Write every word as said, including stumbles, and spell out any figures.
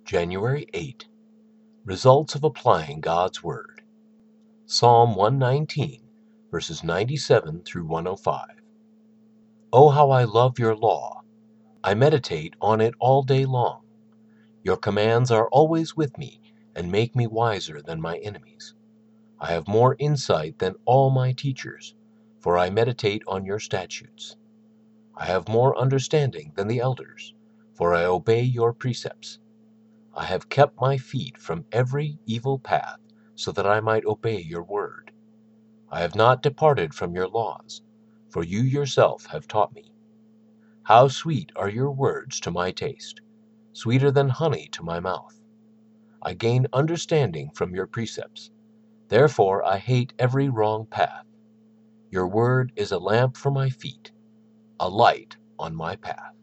January eighth. Results of applying God's Word. Psalm one nineteen, verses ninety-seven through one oh five. Oh, how I love your law! I meditate on it all day long. Your commands are always with me and make me wiser than my enemies. I have more insight than all my teachers, for I meditate on your statutes. I have more understanding than the elders, for I obey your precepts. I have kept my feet from every evil path, so that I might obey your word. I have not departed from your laws, for you yourself have taught me. How sweet are your words to my taste, sweeter than honey to my mouth. I gain understanding from your precepts. Therefore I hate every wrong path. Your word is a lamp for my feet, a light on my path.